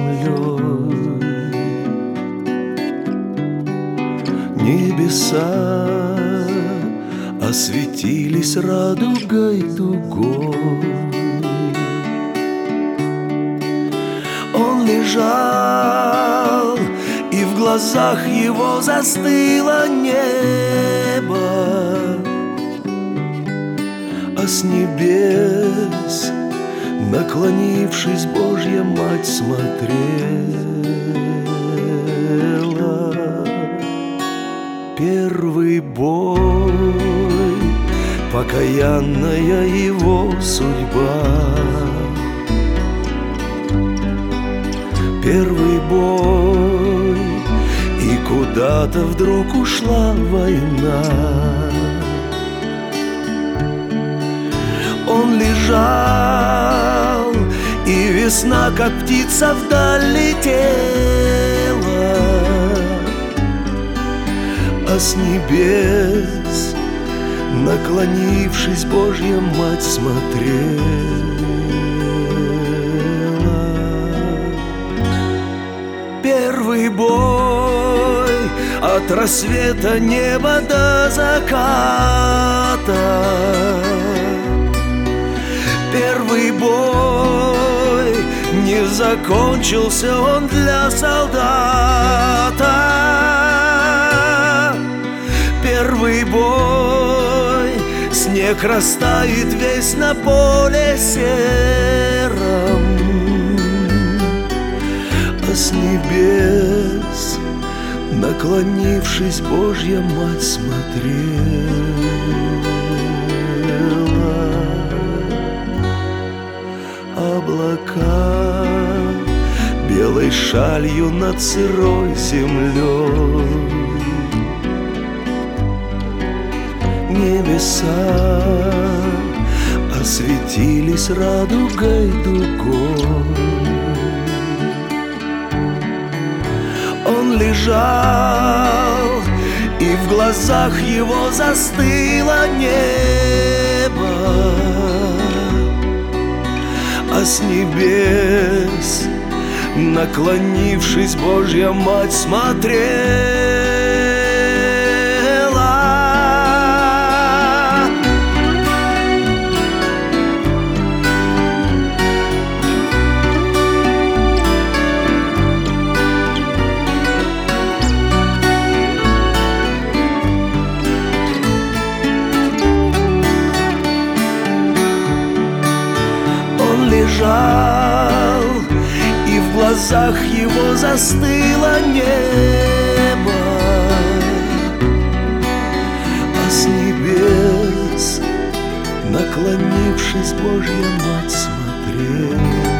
землей. Небеса осветились радугой дугой. Он лежал, и в глазах его застыло небо, а с небес, наклонившись, Божья Мать смотрела. Первый бой, покаянная его судьба. Первый бой, и куда-то вдруг ушла война. Он лежал, и весна, как птица, вдаль летела, а с небес, наклонившись, Божья Мать смотрела. Первый бой, от рассвета неба до заката. Первый бой, не закончился он для солдата. Первый бой, снег растает весь на поле сером, а с небес, наклонившись, Божья Мать смотрела. Облака белой шалью над сырой землей. Небеса осветились радугой дугой. Он лежал, и в глазах его застыло небо, а с небес, наклонившись, Божья Мать смотрела. Лежал, и в глазах его застыло небо, а с небес, наклонившись, Божья Мать смотрела.